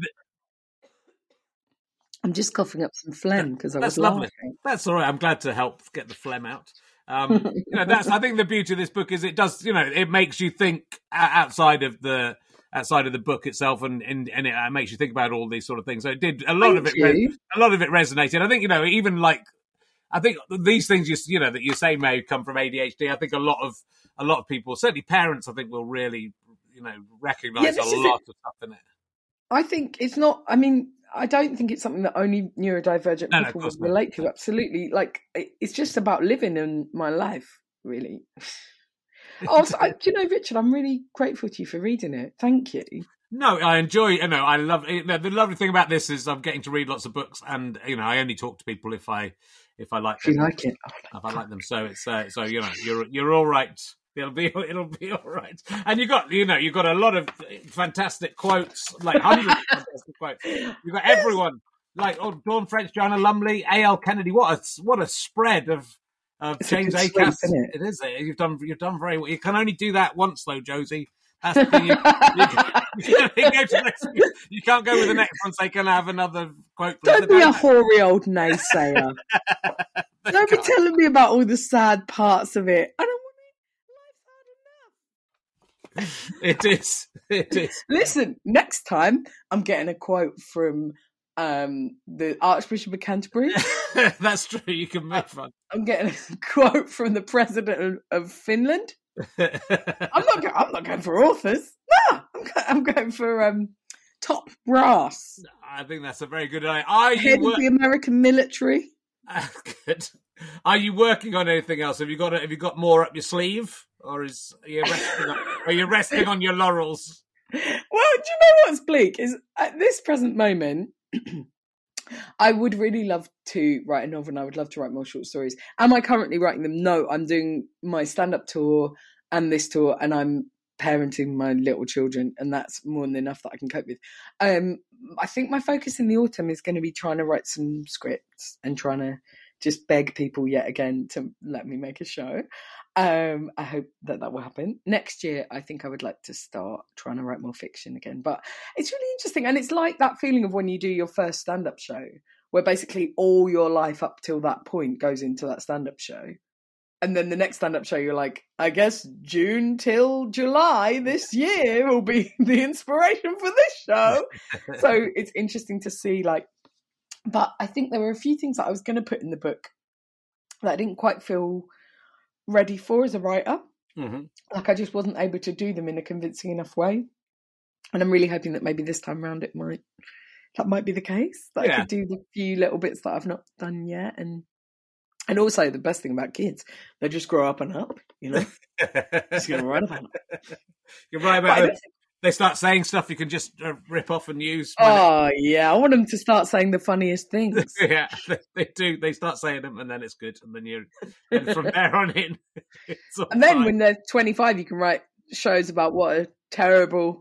I'm just coughing up some phlegm because I That's was lovely. laughing. That's all right. I'm glad to help get the phlegm out. Um, you know, that's. I think the beauty of this book is it does. You know, it makes you think o- outside of the outside of the book itself, and and, and it uh, makes you think about all these sort of things. So it did a lot Thank of it. you. Res- a lot of it resonated. I think you know, even like I think these things you you know that you say may come from A D H D. I think a lot of a lot of people, certainly parents, I think will really you know recognise Yeah, a this is lot it. of stuff in it. I think it's not. I mean, I don't think it's something that only neurodivergent No, no, of people course would not. relate to. Absolutely, like it- it's just about living in my life, really. Oh, so, I, do you know, Richard? I'm really grateful to you for reading it. Thank you. No, I enjoy. You know, I love. You know, the lovely thing about this is I'm getting to read lots of books, and you know, I only talk to people if I if I like If you them. like it, If I like them, so it's uh, so you know, you're you're all right. It'll be it'll be all right. And you got you know you got a lot of fantastic quotes, like hundreds of fantastic quotes. You got everyone like oh Dawn French, Joanna Lumley, A L Kennedy. What a what a spread of. Of It's a James good Acaster. sweep, isn't it? It is. You've done. You've done very well. You can only do that once, though, Josie. That's the thing. You, you, can, you, can go to the next, you can't go with the next one. Say, can I have another quote? Please? don't be a hoary old naysayer. Don't be telling me about all the sad parts of it. I don't want It is. It is. Listen, next time I'm getting a quote from um, the Archbishop of Canterbury. That's true. You can make fun. I'm getting a quote from the President of, of Finland. I'm not. Go- I'm not going for authors. No, I'm, go- I'm going for um, top brass. I think that's a very good idea. Are you Head of wor- the American military. good? Are you working on anything else? Have you got? A, have you got more up your sleeve, or is are you resting? on, are you resting on your laurels? Well, do you know what's bleak is at this present moment. I would really love to write a novel and I would love to write more short stories. Am I currently writing them? No, I'm doing my stand-up tour and this tour and I'm parenting my little children and that's more than enough that I can cope with. Um, I think my focus in the autumn is going to be trying to write some scripts and trying to just beg people yet again to let me make a show. Um, I hope that that will happen. Next year, I think I would like to start trying to write more fiction again. But it's really interesting. And it's like that feeling of when you do your first stand-up show, where basically all your life up till that point goes into that stand-up show. And then the next stand-up show, you're like, I guess June till July this year will be the inspiration for this show. So it's interesting to see, like, but I think there were a few things that I was going to put in the book that I didn't quite feel ready for as a writer. Mm-hmm. Like I just wasn't able to do them in a convincing enough way. And I'm really hoping that maybe this time around it might, that might be the case. That Yeah. I could do the few little bits that I've not done yet. And and also the best thing about kids, they just grow up and up, you know. Just going to write about it. You're right But I about don't it. They start saying stuff you can just uh, rip off and use. Oh, yeah. I want them to start saying the funniest things. Yeah, they, they do. They start saying them, and then it's good, and then you're and from there on in. It's all And then fine. when they're twenty-five, you can write shows about what a terrible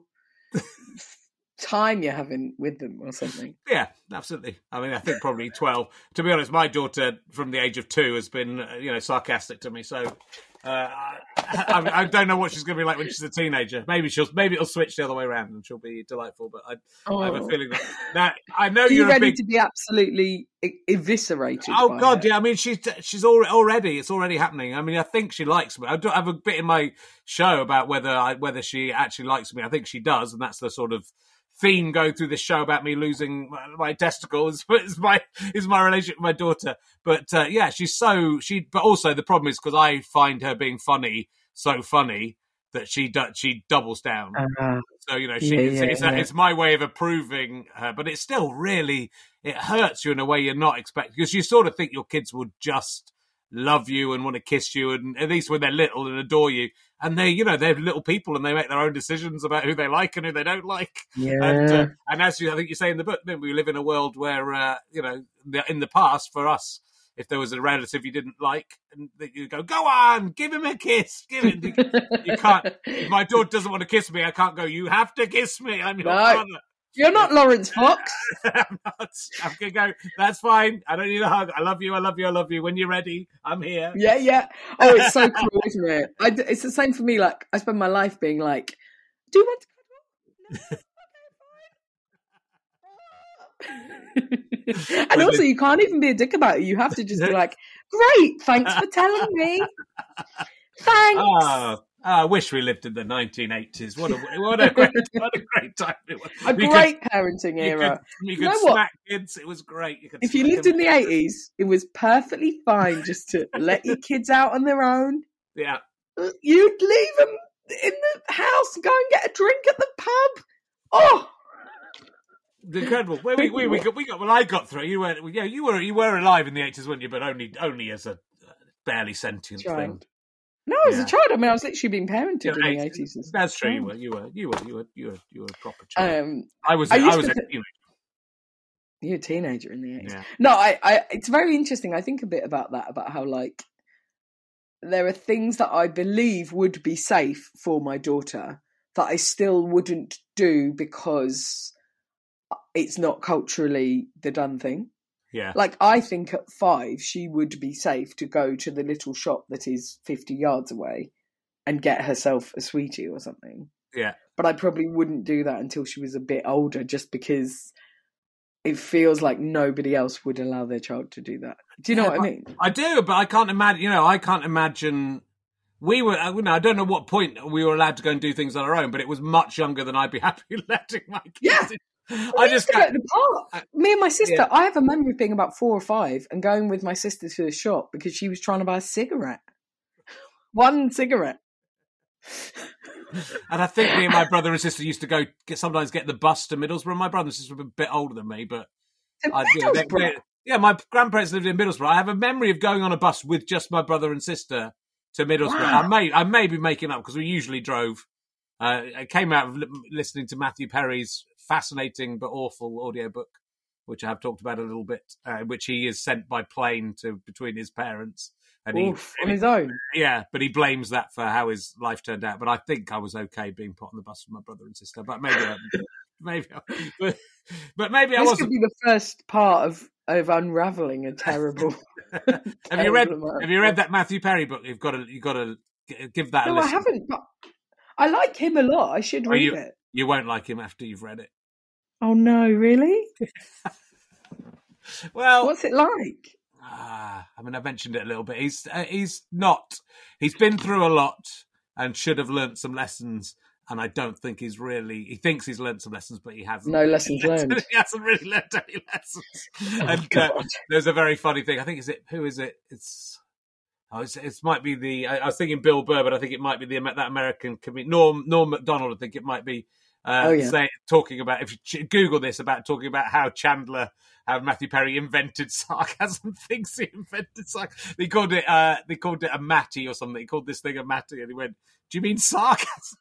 time you're having with them or something. Yeah, absolutely. I mean, I think probably twelve. To be honest, my daughter from the age of two has been, uh, you know, sarcastic to me. So uh, I, I, I don't know what she's going to be like when she's a teenager. Maybe she'll, maybe it'll switch the other way around and she'll be delightful. But I, Oh. I have a feeling that, that I know Are you you're a ready big. to be absolutely e- eviscerated? Oh by God, her? yeah. I mean, she's she's already, already it's already happening. I mean, I think she likes me. I do have a bit in my show about whether I, whether she actually likes me. I think she does, and that's the sort of theme going through this show about me losing my, my testicles is my is my relationship with my daughter. But uh, yeah, she's so she. But also the problem is because I find her being funny so funny that she do, she doubles down. Uh, so you know, she, yeah, it's, yeah, it's, yeah. it's my way of approving her. But it's still really it hurts you in a way you're not expecting, because you sort of think your kids would just love you and want to kiss you, and at least when they're little, and adore you. And they, you know, they're little people and they make their own decisions about who they like and who they don't like. Yeah. And, uh, and as you, I think you say in the book, then we live in a world where, uh, you know, in the past for us, if there was a relative you didn't like, and you go, go on, give him a kiss, give him. You, you can't. If my daughter doesn't want to kiss me, I can't go, you have to kiss me. I'm your no. father. You're not Lawrence Fox. I'm not. I'm going to go, that's fine. I don't need a hug. I love you. I love you. I love you. When you're ready, I'm here. Yeah, yeah. Oh, it's so cool, isn't it? I, it's the same for me. Like, I spend my life being like, do you want to And also, you can't even be a dick about it. You have to just be like, great, thanks for telling me. Thanks. Oh, I wish we lived in the nineteen eighties. What a what a great what a great time it was. A we great could, parenting era. You could, you could you know smack what? kids. It was great. You could if you lived in the eighties, it was perfectly fine just to let your kids out on their own. Yeah. You'd leave them in the house, go and get a drink at the pub. Oh, incredible. Well, we, we, we got, we got, well, I got through. You were, yeah, you were, you were alive in the eighties, weren't you? But only, only as a barely sentient Child. thing. No, as yeah. a child. I mean, I was literally being parented You're in eight. the eighties. That's true. You were, you were, you were, you were, you were, you were a proper child. Um, I was, I, I was a teenager. You're a teenager in the eighties. Yeah. No, I, I, it's very interesting. I think a bit about that, about how like there are things that I believe would be safe for my daughter that I still wouldn't do because it's not culturally the done thing. Yeah. Like, I think at five, she would be safe to go to the little shop that is fifty yards away and get herself a sweetie or something. Yeah. But I probably wouldn't do that until she was a bit older, just because it feels like nobody else would allow their child to do that. Do you know yeah, what I mean? I do, but I can't imagine, you know, I can't imagine... We were, you know, I don't know what point we were allowed to go and do things on our own, but it was much younger than I'd be happy letting my kids. Yeah. Well, I I just go to the park. Me and my sister, yeah. I have a memory of being about four or five and going with my sister to the shop because she was trying to buy a cigarette. One cigarette. And I think me and my brother and sister used to go get, sometimes get the bus to Middlesbrough. My brother and sister were a bit older than me, but I, you know, they, they, yeah, my grandparents lived in Middlesbrough. I have a memory of going on a bus with just my brother and sister to Middlesbrough. Wow. I may I may be making up because we usually drove. Uh, I came out of li- listening to Matthew Perry's fascinating but awful audiobook, which I have talked about a little bit, uh, which he is sent by plane to between his parents. And Oof, he, on his own. Yeah, but he blames that for how his life turned out. But I think I was okay being put on the bus with my brother and sister. But maybe, I, maybe, I, but, but maybe this I wasn't. This could be the first part of of unraveling a terrible. have you read? America. Have you read that Matthew Perry book? You've got to, you've got to give that. No, a listen. I haven't. But I like him a lot. I should read you, it. You won't like him after you've read it. Oh no! Really? Well, what's it like? Ah, I mean, I mentioned it a little bit. He's uh, he's not. He's been through a lot and should have learnt some lessons. And I don't think he's really. He thinks he's learnt some lessons, but he hasn't. No lessons learned. He hasn't really learnt any lessons. Oh, and uh, there's a very funny thing. I think is it. Who is it? It's. Oh, it's, it might be the. I, I was thinking Bill Burr, but I think it might be the that American comedian Norm Norm Macdonald. I think it might be. Uh, oh, yeah. say, talking about, if you Google this, about talking about how Chandler, how Matthew Perry invented sarcasm, thinks he invented sarcasm. They called it, uh, they called it a matty or something. He called this thing a matty, and he went, "Do you mean sarcasm?"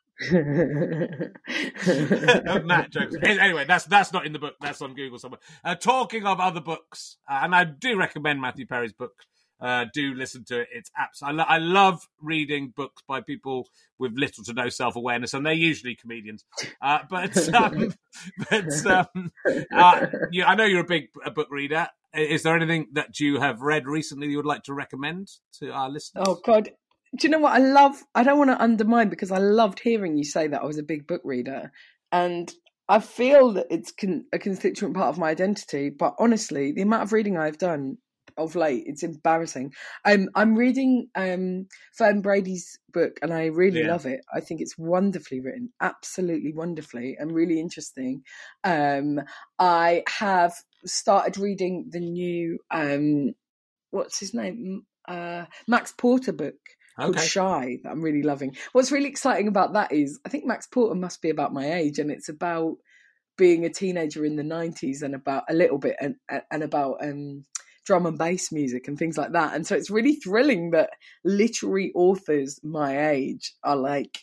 Matt jokes. Anyway, that's that's not in the book. That's on Google somewhere. Uh, talking of other books, uh, and I do recommend Matthew Perry's book. Uh, do listen to it. It's apps. I, lo- I love reading books by people with little to no self-awareness, and they're usually comedians. Uh, but um, but um, uh, you, I know you're a big a book reader. Is there anything that you have read recently you would like to recommend to our listeners? Oh God, do you know what I love? I don't want to undermine, because I loved hearing you say that I was a big book reader, and I feel that it's con- a constituent part of my identity. But honestly, the amount of reading I've done of late. It's embarrassing. Um, I'm reading um, Fern Brady's book, and I really Yeah. love it. I think it's wonderfully written, absolutely wonderfully, and really interesting. Um, I have started reading the new, um, what's his name? Uh, Max Porter book called Okay. Shy, that I'm really loving. What's really exciting about that is I think Max Porter must be about my age, and it's about being a teenager in the nineties and about a little bit and and about um drum and bass music and things like that. And so it's really thrilling that literary authors my age are like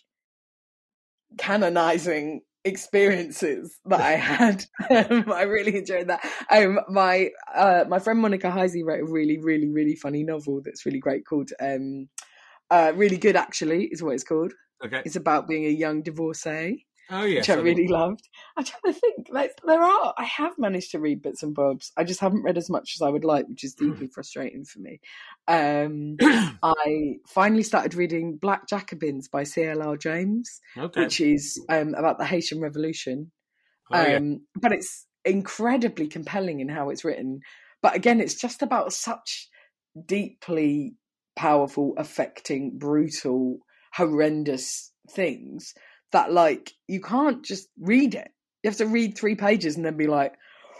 canonizing experiences that I had. um, I really enjoyed that. Um, my uh, my friend Monica Heisey wrote a really, really, really funny novel that's really great called um, uh, Really Good Actually is what it's called. Okay. It's about being a young divorcee. Oh, yes. Which I really loved. I'm trying to think. Like, there are. I have managed to read bits and bobs. I just haven't read as much as I would like, which is deeply frustrating for me. Um, I finally started reading Black Jacobins by C L R James, Okay. which is um, about the Haitian Revolution. Oh, yeah. Um, but it's incredibly compelling in how it's written. But again, it's just about such deeply powerful, affecting, brutal, horrendous things that, like, you can't just read it. You have to read three pages and then be like,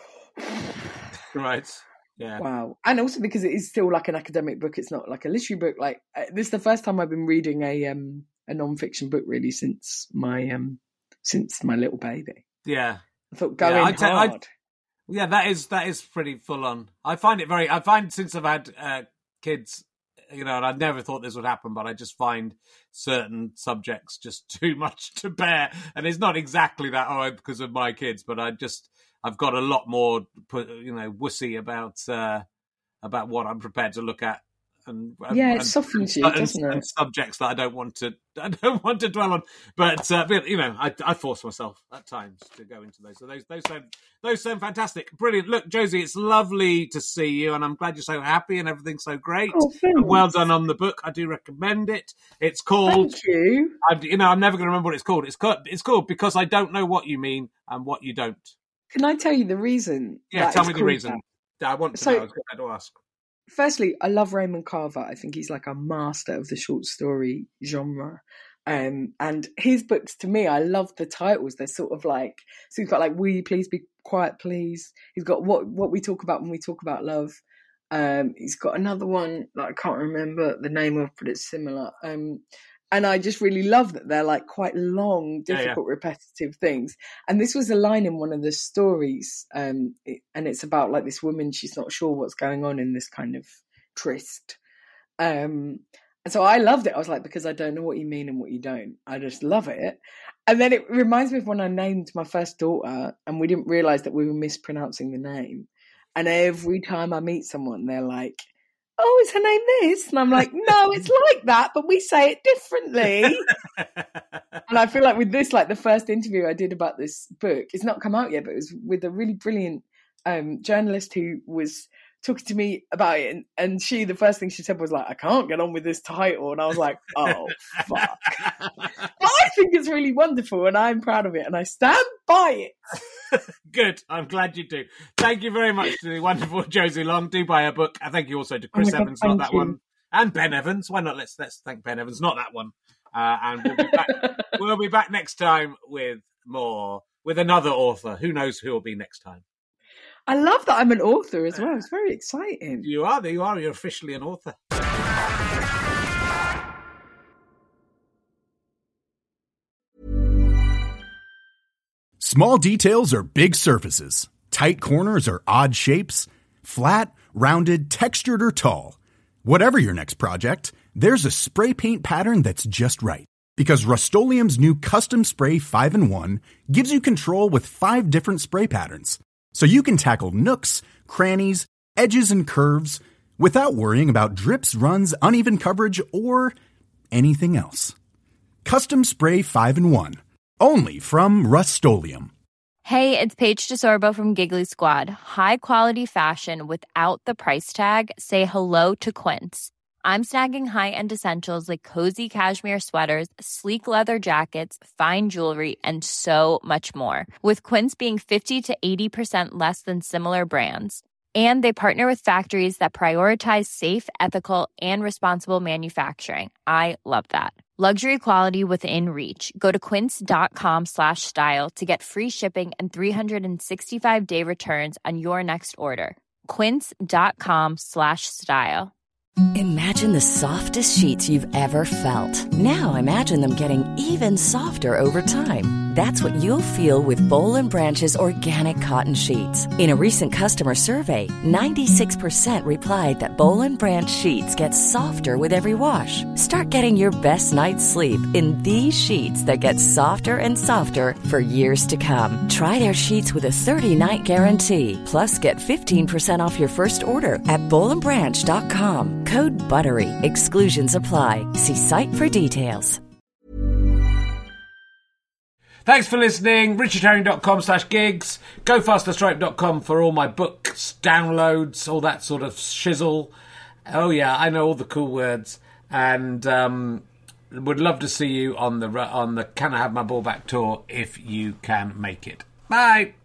Right. Yeah. wow. And also because it is still like an academic book. It's not like a literary book. Like, uh, this is the first time I've been reading a um a non-fiction book really since my um since my little baby. Yeah. I thought going Yeah, I te- I- hard. Yeah, that is that is pretty full on. I find it very. I find since I've had uh, kids, you know, and I never thought this would happen, but I just find certain subjects just too much to bear. And it's not exactly that, oh, because of my kids, but I just I've got a lot more, you know, wussy about uh, about what I'm prepared to look at. And, and Yeah, it and, softens you, and, doesn't and it? subjects that I don't want to, I don't want to dwell on. But uh, you know, I, I force myself at times to go into those. So those, those sound, those sound fantastic, brilliant. Look, Josie, it's lovely to see you, and I'm glad you're so happy and everything's so great. Oh, thanks. And well done on the book. I do recommend it. It's called. Thank you. I, you know, I'm never going to remember what it's called. It's called. It's called Because I Don't Know What You Mean and What You Don't. Can I tell you the reason? Yeah, that tell it's me the called reason. that? I want to So- know. I was going to ask. Firstly, I love Raymond Carver. I think he's like a master of the short story genre. Um, and his books, to me, I love the titles. They're sort of like, so he's got like, Will You Please Be Quiet, Please? He's got what what we talk about when we talk about love. Um, he's got another one that I can't remember the name of, but it's similar. Um, and I just really love that they're like quite long, Yeah, yeah. difficult, repetitive things. And this was a line in one of the stories, um, it, and it's about like this woman, she's not sure what's going on in this kind of tryst. Um, and so I loved it. I was like, because I don't know what you mean and what you don't. I just love it. And then it reminds me of when I named my first daughter and we didn't realise that we were mispronouncing the name. And every time I meet someone, they're like, oh, is her name this? And I'm like, no, it's like that, but we say it differently. And I feel like with this, like the first interview I did about this book, it's not come out yet, but it was with a really brilliant um, journalist who was talking to me about it. And, and she, the first thing she said was like, I can't get on with this title. And I was like, oh, fuck. But I think it's really wonderful and I'm proud of it and I stand by it. Good. I'm glad you do. Thank you very much to the wonderful Josie Long. Do buy her book. And thank you also to Chris Oh my God, Evans, not thank that you. one, and Ben Evans. Why not? Let's let's thank Ben Evans, not that one. Uh, and we'll be back. We'll be back next time with more, with another author. Who knows who will be next time? I love that I'm an author as well. It's very exciting. You are. There you are. You're officially an author. Small details are big surfaces. Tight corners are odd shapes. Flat, rounded, textured, or tall. Whatever your next project, there's a spray paint pattern that's just right. Because Rust-Oleum's new Custom Spray five in one gives you control with five different spray patterns. So you can tackle nooks, crannies, edges, and curves without worrying about drips, runs, uneven coverage, or anything else. Custom Spray five in one. Only from Rust-Oleum. Hey, it's Paige DeSorbo from Giggly Squad. High quality fashion without the price tag. Say hello to Quince. I'm snagging high-end essentials like cozy cashmere sweaters, sleek leather jackets, fine jewelry, and so much more. With Quince being fifty to eighty percent less than similar brands. And they partner with factories that prioritize safe, ethical, and responsible manufacturing. I love that. Luxury quality within reach. Go to quince.com slash style to get free shipping and three sixty-five day returns on your next order. Quince.com slash style. Imagine the softest sheets you've ever felt. Now imagine them getting even softer over time. That's what you'll feel with Boll and Branch's organic cotton sheets. In a recent customer survey, ninety-six percent replied that Boll and Branch sheets get softer with every wash. Start getting your best night's sleep in these sheets that get softer and softer for years to come. Try their sheets with a thirty-night guarantee. Plus, get fifteen percent off your first order at boll and branch dot com. Code BUTTERY. Exclusions apply. See site for details. Thanks for listening. richard herring dot com slash gigs. go faster stripe dot com for all my books, downloads, all that sort of shizzle. Oh, yeah, I know all the cool words. And um, would love to see you on the on the Can I Have My Ball Back tour if you can make it. Bye.